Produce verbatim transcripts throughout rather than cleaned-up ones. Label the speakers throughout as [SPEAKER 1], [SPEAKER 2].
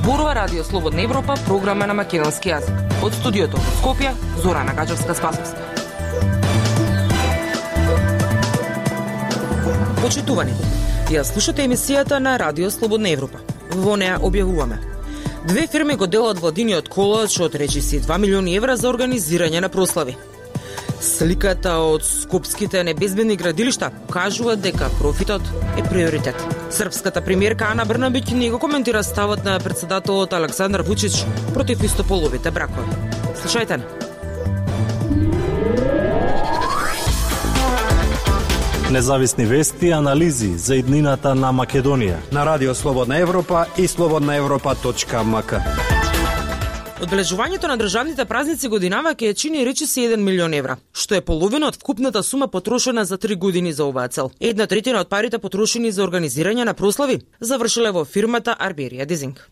[SPEAKER 1] Зборува Радио Слободна Европа, програма на македонски јазик. Од студиото во Скопје, Зорана Гаджевска-Спасовска. Почитувани, ја слушате емисијата на Радио Слободна Европа. Во неа објавуваме: две фирми го делат владиниот колач од речиси два милиони евра за организирање на прослави. Сликата од скопските небезбедни градилишта кажува дека профитот е приоритет. Српската премиерка Ана Брнабиќ не го коментира ставот на претседателот Александар Вучич против истополовите бракови. Слушајте.
[SPEAKER 2] Независни вести и анализи за иднината на Македонија
[SPEAKER 3] на Радио Слободна Европа и слободна европа точка ем ка.
[SPEAKER 1] Одбележувањето на државните празници годинава ќе чини речиси еден милион евра, што е половина од вкупната сума потрошена за три години за оваа цел. Една третина од парите потрошени за организирање на прослави завршиле во фирмата Арберија Дезинг.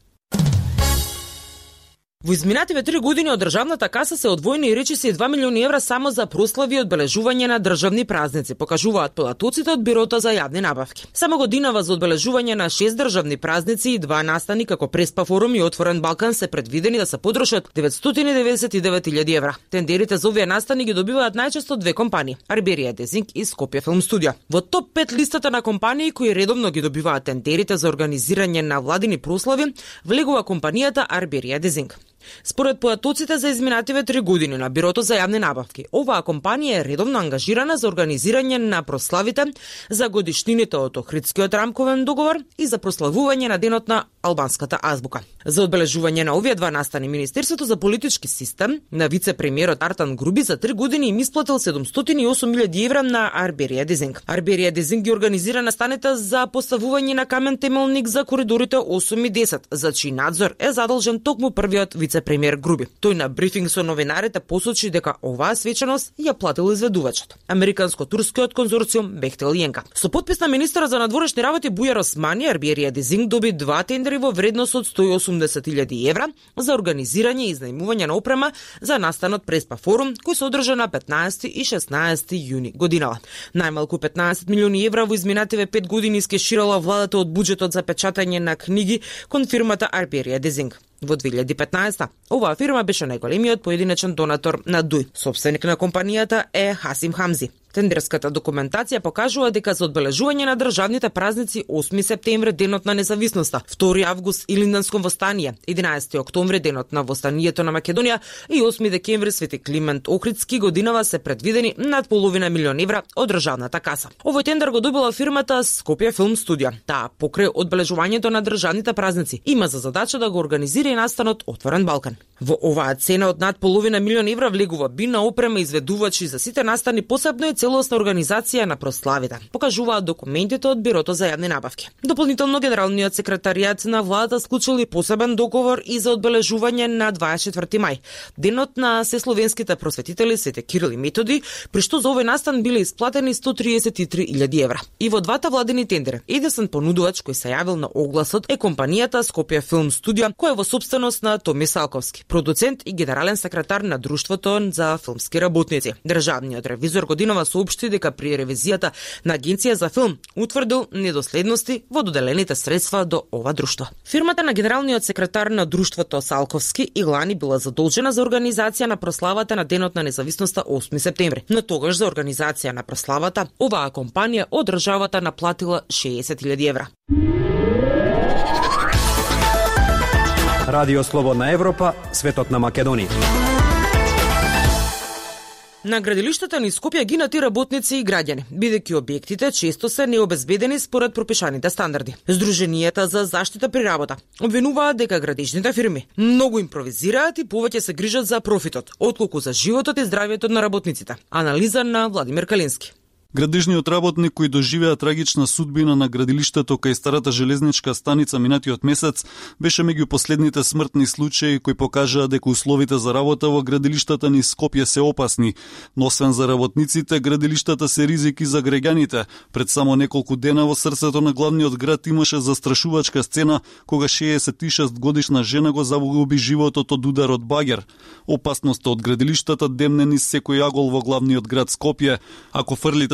[SPEAKER 1] Во изминативе три години од државната каса се одвоени и речиси два милиони евра само за прослави и одбележување на државни празници, покажуваат податоците од Бирото за јавни набавки. Само годинава за одбележување на шест државни празници и два настани како Преспа форум и Отворен Балкан се предвидени да се потрошат деветстотини деведесет и девет илјади евра. Тендерите за овие настани ги добиваат најчесто две компании: Арберија Дезинг и Скопје Филм Студио. Во топ пет листата на компании кои редовно ги добиваат тендерите за организирање на владини прослави влегува компанијата Арберија Дезинг. Според податоците за изминативе три години на Бирото за јавни набавки, оваа компанија е редовно ангажирана за организирање на прославите за годишнините од Охридскиот рамковен договор и за прославување на денот на албанската азбука. За одбележување на овие два настани, Министерството за политички систем на вице-премиерот Артан Груби за три години им исплатил седумстотини и осум илјади евра на Арберија Дезинг. Арберија Дезинг ги организира настаните за поставување на камен темелник за коридорите осум и десет, за чиј надзор е задолжен токму првиот вице-премиер Груби. Тој на брифинг со новинарите посочи дека оваа свечаност ја платил изведувачот, американско-турскиот конзорциум Бехтел и Енка. Со подпис на министерот за надворешни работи Бујар Османи, Арберија Дезинг доби два тендери во вредност од сто и осумдесет илјади евра за организирање и изнајмување на опрема за настанот Преспа форум, кој се одржа на петнаесети и шеснаесети јуни годинава. Најмалку петнаесет милиони евра во изминативе пет години искеширала владата од буџетот за печатање на книги кон фирмата Арберија Дезинг. Во две илјади и петнаесета оваа фирма беше најголемиот поединечен донатор на Дуј. Собственик на компанијата е Хасим Хамзи. Тендерската документација покажува дека за одбележување на државните празници осми септември денот на независноста, втори август Илинденско востание, единаесети октомври денот на востанието на Македонија и осми декември Свети Климент Охридски годинава се предвидени над половина милион евра од државната каса. Овој тендер го добила фирмата Скопје Филм Студио. Таа покрај одбележувањето на државните празници има за задача да го организира и настанот Отворен Балкан. Во оваа цена од над половина милион евра влегува бина, опрема, изведувачи за сите настани, посебно и целосна организација на прославите, покажуваат документите од Бирото за јавни набавки. Дополнително, генералниот секретаријат на владата склучил и посебен договор и за одбележување на дваесет и четврти мај, денот на сесловенските просветители Свети Кирил и Методи, при што за овој настан биле исплатени сто триесет и три илјади евра. И во двата владини тендери, единствен понудувач кој се јавил на огласот е компанијата Скопје Филм Студио, која е во собственост на Томи Салковски, продуцент и генерален секретар на Друштвото за филмски работници. Државниот ревизор годинава соопшти дека при ревизијата на Агенција за филм утврдил недоследности во доделените средства до ова друштво. Фирмата на генералниот секретар на Друштвото Салковски и лани била задолжена за организација на прославата на денот на независноста осми септември. Но тогаш за организација на прославата оваа компанија од државата наплатила шеесет илјади евра.
[SPEAKER 3] Радио Слободна Европа, светот на Македонија.
[SPEAKER 1] На градилиштата низ Скопје гинати работници и граѓани, бидејќи објектите често се необезбедени според пропишаните стандарди. Сдруженијата за заштита при работа обвинуваат дека градежните фирми многу импровизираат и повеќе се грижат за профитот, отколку за животот и здравјето на работниците. Анализа на Владимир Калински.
[SPEAKER 4] Градежниот работник кој доживеа трагична судбина на градилиштето кај старата железничка станица минатиот месец беше меѓу последните смртни случаи кои покажаа дека условите за работа во градилиштата низ Скопје се опасни, но освен за работниците, градилиштата се ризики за граѓаните. Пред само неколку дена во срцето на главниот град имаше застрашувачка сцена кога шеесет и шест годишна жена го загуби животот од удар од багер. Опасноста од градилиштата демне низ секој агол во главниот град Скопје. Ако фрлите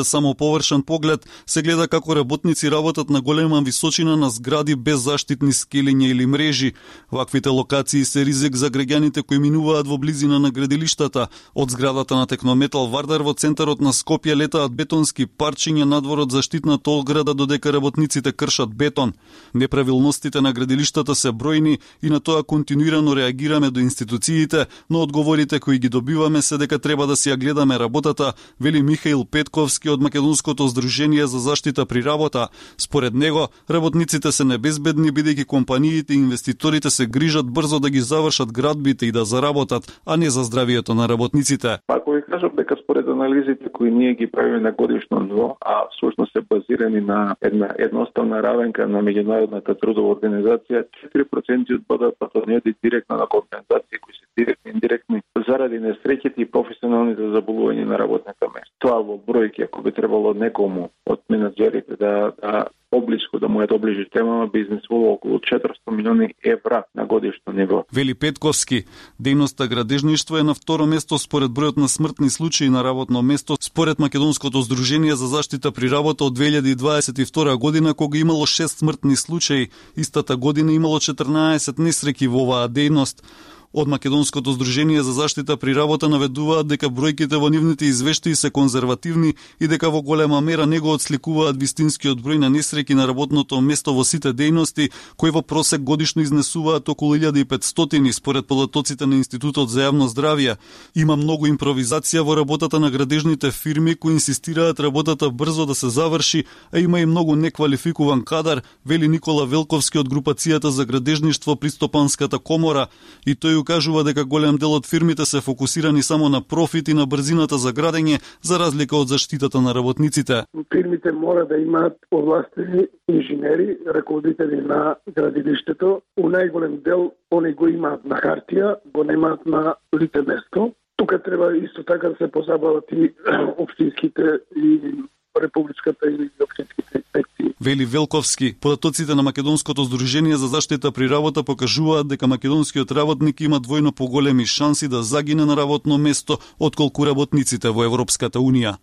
[SPEAKER 4] првите само површен поглед се гледа како работници работат на голема височина на згради без заштитни скелиња или мрежи. Ваквите локации се ризик за граѓаните кои минуваат во близина на градилиштата. Од зградата на Технометал Вардар во центарот на Скопје летаат бетонски парчиња надвор од заштитната ограда додека работниците кршат бетон. Неправилностите на градилиштата се бројни и на тоа континуирано реагираме до институциите, но одговорите кои ги добиваме се дека треба да си ја гледаме работата, вели Михаил Петковски од Македонското здружение за заштита при работа. Според него, работниците се небезбедни бидејќи компаниите и инвеститорите се грижат брзо да ги завршат градбите и да заработат, а не за здравието на работниците.
[SPEAKER 5] Ако ви кажам дека според анализите кои ние ги правиме на годишно ниво, а всушност се базирани на една едноставна равенка на меѓународната трудова организација, четири проценти од БДП-то не оди директно на компензации кои се директни и индиректни заради несреќите и професионалните заболувања на работното место. Тоа во бројки, ако би требало некому од менаџерите да, да облиско да му ја доближи темама, би изнесувало околу четиристо милиони евра на годишно ниво.
[SPEAKER 4] Вели Петковски, дејноста градежништво е на второ место според бројот на смртни случаи на работно место според Македонското здружение за заштита при работа од две илјади дваесет и втора година, кога имало шест смртни случаи. Истата година имало четрнаесет несреќи во оваа дејност. Од Македонското здружение за заштита при работа наведуваат дека бројките во нивните извештаи се конзервативни и дека во голема мера не го отсликуваат вистинскиот број на несреќи на работното место во сите дејности, кои во просек годишно изнесуваат околу илјада и петстотини според податоците на Институтот за јавно здравје. Има многу импровизација во работата на градежните фирми кои инсистираат работата брзо да се заврши, а има и многу неквалификуван кадар, вели Никола Велковски од групацијата за градежништво при Стопанската комора, и тој кажува дека голем дел од фирмите се фокусирани само на профит и на брзината за градење, за разлика од заштитата на работниците.
[SPEAKER 6] Фирмите мора да имаат овластени инженери, раководители на градилиштето. У најголем дел они го имаат на хартија, го немаат на лице место. Тука треба исто така да се позабават и општинските и републичката или општинските инспекции.
[SPEAKER 4] Вели Велковски, податоците на Македонското здружение за заштита при работа покажуваат дека македонскиот работник има двојно поголеми шанси да загине на работно место отколку работниците во Европската унија.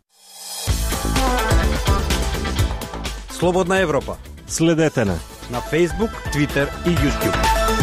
[SPEAKER 3] Слободна Европа.
[SPEAKER 2] Следете на
[SPEAKER 3] на Facebook, Twitter и YouTube.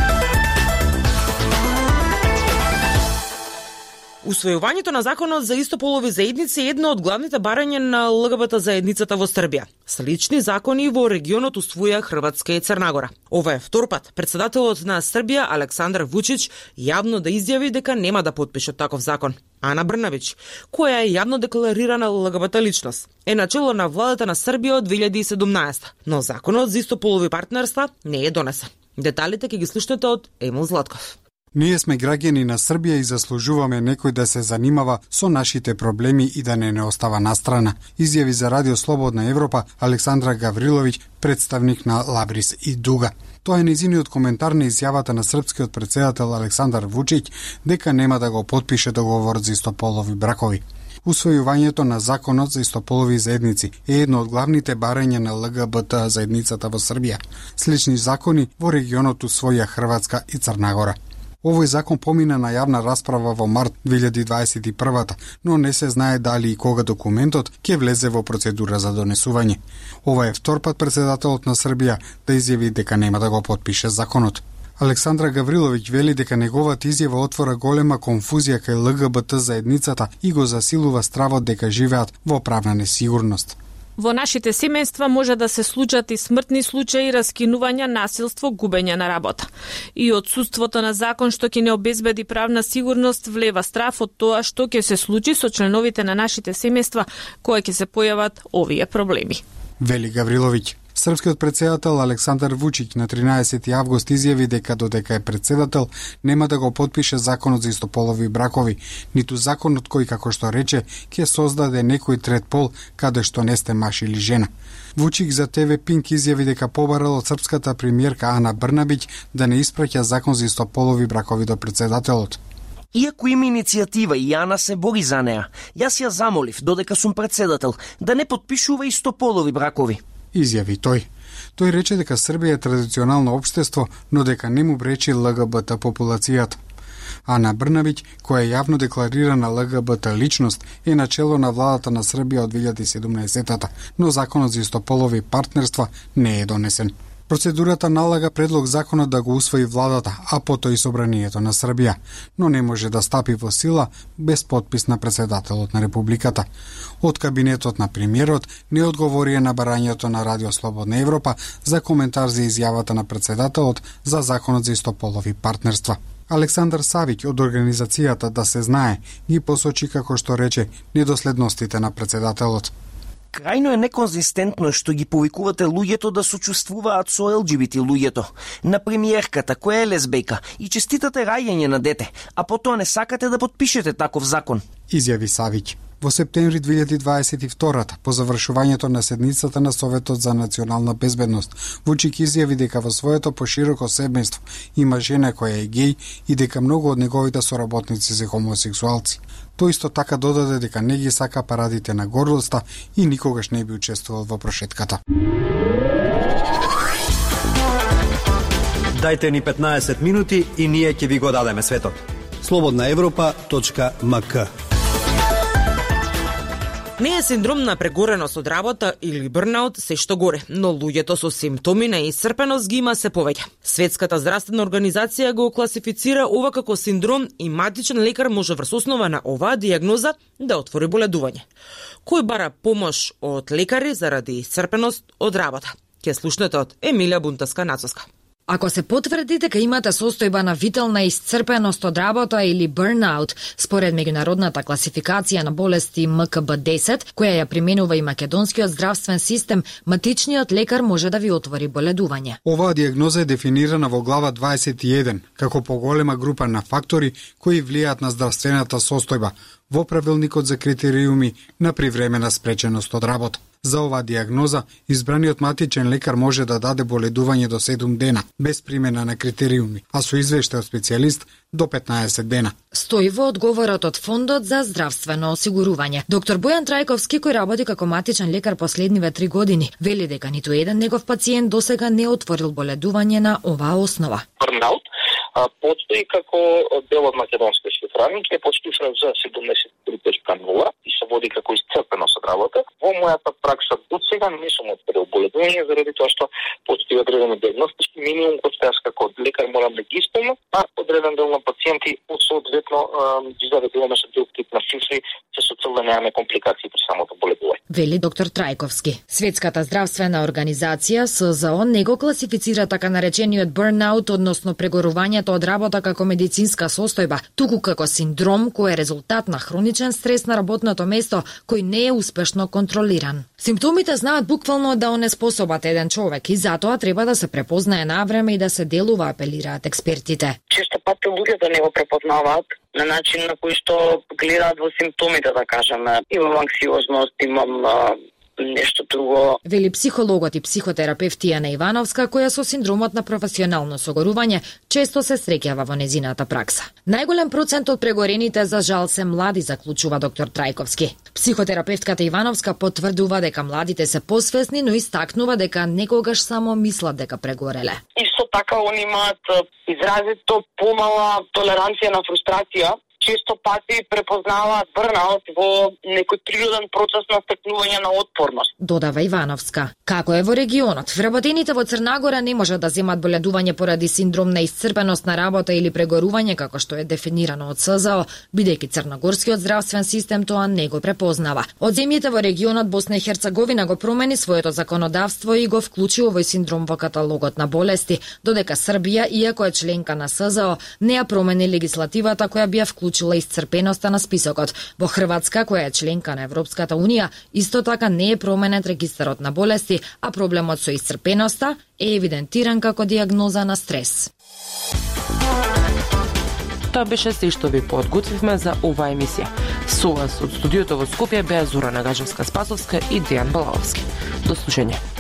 [SPEAKER 1] Усвојувањето на законот за истополови заедници е едно од главните барања на ЛГБТ заедницата во Србија. Слични закони во регионот усвоја Хрватска и Црна Гора. Ова е втор пат претседателот на Србија Александар Вучич јавно да изјави дека нема да потпише таков закон. Ана Брнабич, која е јавно декларирана ЛГБТ личност, е начело на владата на Србија од две илјади и седумнаесета, но законот за истополови партнерства не е донесен. Деталите ќе ги слушнете од Емил Златков.
[SPEAKER 7] Ние сме граѓани на Србија и заслужуваме некој да се занимава со нашите проблеми и да не не остава настрана, изјави за Радио Слободна Европа Александра Гавриловиќ, представник на Лабрис и Дуга. Тоа е нејзиниот коментар на изјавата на српскиот претседател Александар Вучиќ дека нема да го потпише договорот за истополови бракови. Усвојувањето на законот за истополови заедници е едно од главните барања на ЛГБТ заедницата во Србија. Слични закони во регионот усвоја Хрватска и Црна Гора. Овој закон помина на јавна расправа во март две илјади дваесет и прва, но не се знае дали и кога документот ќе влезе во процедура за донесување. Ова е втор пат претседателот на Србија да изјави дека нема да го потпише законот. Александра Гавриловиќ вели дека неговата изјава отвора голема конфузија кај ЛГБТ заедницата и го засилува стравот дека живеат во правна несигурност.
[SPEAKER 8] Во нашите семејства може да се случат и смртни случаи, раскинувања, насилство, губење на работа. И отсуството на закон што ќе не обезбеди правна сигурност влева страф од тоа што ќе се случи со членовите на нашите семејства кои ќе се појават овие проблеми.
[SPEAKER 7] Вели Гавриловиќ. Српскиот претседател Александар Вучиќ на тринаесети август изјави дека додека е претседател нема да го потпише законот за истополови бракови, ниту законот кој, како што рече, ќе создаде некој трет пол каде што не сте маж или жена. Вучиќ за Те Ве Пинк изјави дека побарал од српската премиерка Ана Брнабиќ да не испраќа закон за истополови бракови до претседателот.
[SPEAKER 9] Иако има иницијатива и Јана се бори за неа, јас ја замолив, додека сум претседател, да не потпишува истополови бракови.
[SPEAKER 7] Изјави тој. Тој рече дека Србија е традиционално општество, но дека не му бречи ЛГБТ популацијата. Ана Брнавиќ, која е јавно декларирана Л Г Б Т личност, е начело на владата на Србија од две илјади и седумнаесетта, но законот за истополови партнерства не е донесен. Процедурата налага предлог законот да го усвои владата, а потоа и собранието на Србија, но не може да стапи во сила без подпис на председателот на Републиката. Од кабинетот на премиерот не одговорија на барањето на Радио Слободна Европа за коментар за изјавата на председателот за законот за истополови партнерства. Александар Савиќ од организацијата Да се знае ги посочи, како што рече, недоследностите на председателот.
[SPEAKER 9] Крајно е неконзистентно што ги повикувате луѓето да сочувствуваат со Л Г Б Т луѓето, на премиерката која е лесбејка и честитате раѓање на дете, а потоа не сакате да потпишете таков закон,
[SPEAKER 7] изјави Савиќ. Во септември две илјади дваесет и втора, по завршувањето на седницата на Советот за национална безбедност, Вучик изјави дека во своето пошироко семејство има жена која е геј и дека многу од неговите соработници се хомосексуалци. Тој исто така додаде дека не ги сака парадите на гордоста и никогаш не би учествувал во прошетката.
[SPEAKER 3] Дајте ни петнаесет минути и ние ќе ви го дадеме светот. слободна европа точка м к.
[SPEAKER 1] Не е синдром на прегореност од работа или бърнаут се што горе, но луѓето со симптоми на исцрпеност ги има се повеќе. Светската здравствена организација го класифицира ова како синдром и матичен лекар може врз основа на оваа дијагноза да отвори боледување. Кој бара помош од лекари заради исцрпеност од работа? Ке слушнете од Емилија Бунтовска-Нацовска.
[SPEAKER 10] Ако се потврди дека имате состојба на витална исцрпеност од работа или burnout, според меѓународната класификација на болести М К Б десет, која ја применува и македонскиот здравствен систем, матичниот лекар може да ви отвори боледување.
[SPEAKER 7] Оваа дијагноза е дефинирана во глава дваесет и еден како поголема група на фактори кои влијаат на здравствената состојба во правилникот за критериуми на привремена спреченост од работа. За оваа дијагноза, избраниот матичен лекар може да даде боледување до седум дена, без примена на критериуми, а со извештај од специјалист до петнаесет дена.
[SPEAKER 10] Стои во одговорот од Фондот за здравствено осигурување. Доктор Бојан Трајковски, кој работи како матичен лекар последниве три години, вели дека ниту еден негов пациент досега не отворил боледување на оваа основа.
[SPEAKER 11] Бурнаут постои како дел од македонскиот шифраник, е подшифран за седумдесет и три точка нула и се води како исцрпеност од работа. Во мојата пракса до сега не сум отворил боледување заради тоа што постои одредени диагностички минимум кој што јас како лекар морам да ги исполнам, а одреден дел на пациенти соодветно ги заведуваме со друг тип на цифри се со цел да немаме компликации при самото боледување.
[SPEAKER 10] Вели доктор Трајковски. Светската здравствена организација С З О не го класифицира така наречениот burnout, односно прегорувањето од работа како медицинска состојба, туку како синдром кој е резултат на хроничен стрес на работното место кој не е успешно контролиран. Симптомите знаат буквално да онеспособат еден човек и затоа треба да се препознае на време и да се делува, апелираат експертите.
[SPEAKER 11] Често пати луѓето не го препознаваат на начин на кој што гледаат во симптомите, да кажеме. Имам анксиозност, имам а, нешто друго.
[SPEAKER 10] Вели психологот и психотерапевт Тијана Ивановска, која со синдромот на професионално согорување често се среќава во незината пракса. Најголем процент од прегорените за жал се млади, заклучува доктор Трајковски. Психотерапевтката Ивановска потврдува дека младите се посвесни, но истакнува дека некогаш само мислат дека прегореле.
[SPEAKER 11] Исто така они имаат изразито помала толеранција на фрустрација. Често пати препознаваат бърнаут во некој природен процес на стекнување на отпорност.
[SPEAKER 10] Додава Ивановска. Како е во регионот? Вработените во Црнагора не можат да земат боледување поради синдром на исцрпеност на работа или прегорување, како што е дефинирано од С З О, бидејќи црногорскиот здравствен систем тоа не го препознава. Од земјите во регионот Босна и Херцеговина го промени своето законодавство и го вклучи овој синдром во каталогот на болести, додека Србија, иако е членка на С З О, не ја промени легислативата која би ја вклучила исцрпеноста на списокот. Во Хрватска, која е членка на Европската унија, исто така не е променет регистарот на болести, а проблемот со исцрпеноста е евидентиран како дијагноза на стрес.
[SPEAKER 1] Тоа беше се што ви подготвивме за оваа емисија. Со вас од студиото во Скопје беа Зорана Гажевска-Спасовска и Дејан Балаовски. До слушање.